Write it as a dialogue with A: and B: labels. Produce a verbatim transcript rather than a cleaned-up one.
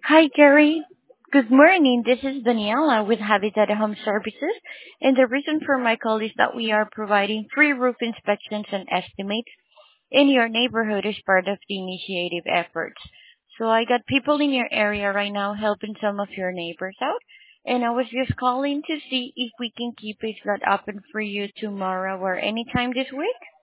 A: Hi, Gary. Good morning. This is Daniela with Habitat Home Services, and the reason for my call is that we are providing free roof inspections and estimates in your neighborhood as part of the initiative efforts. So I got people in your area right now helping some of your neighbors out, and I was just calling to see if we can keep a slot open for you tomorrow or anytime this week.